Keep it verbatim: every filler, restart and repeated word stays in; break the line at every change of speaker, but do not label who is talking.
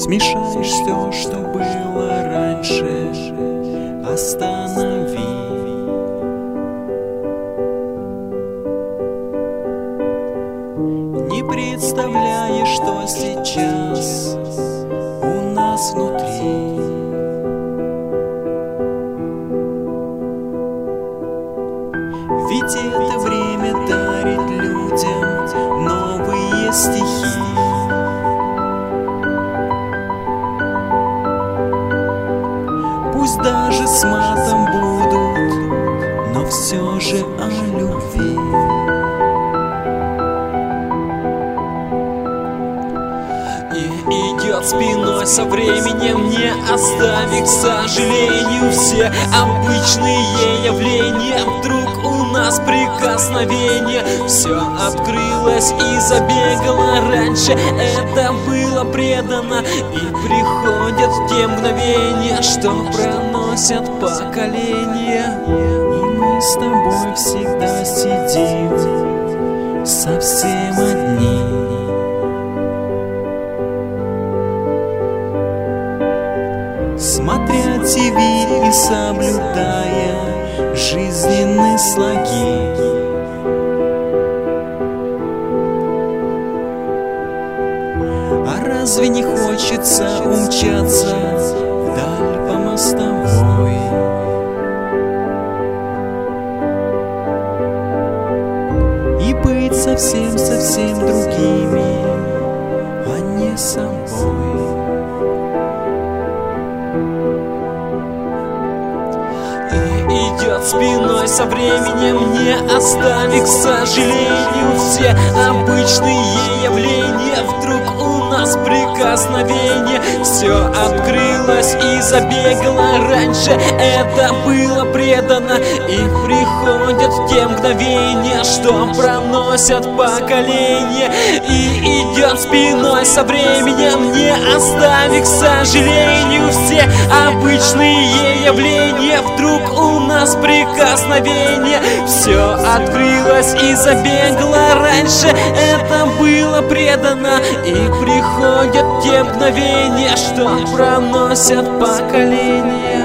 Смешай все, что было раньше, останови. Не представляешь, что сейчас у нас внутри. Ведь это время дарит людям новые стихи. Пусть даже с матом будут, но все же о любви. И идет спиной со временем, не оставив, к сожалению, все обычные явления. Вдруг у нас прикосновение, все открылось и забегало раньше. Это было предано, и приходят те мгновения, что проносят поколения. И мы с тобой всегда сидим совсем одни. Смотря ТВ и соблюдая жизненные слоги. А разве не хочется умчаться вдаль по мостовой? И быть совсем-совсем другими, а не собой. Идет спиной со временем, не оставив, к сожалению, все обычные явления. Вдруг у нас прикосновение, все открылось и забегало раньше. Это было предано, и приходят те мгновения, что проносят поколения. И идет спиной со временем, не оставив, к сожалению, все обычные явления. Вдруг у нас прикосновение, все открылось и забегало раньше. Это было предано, и приходят те мгновения, что проносят поколения.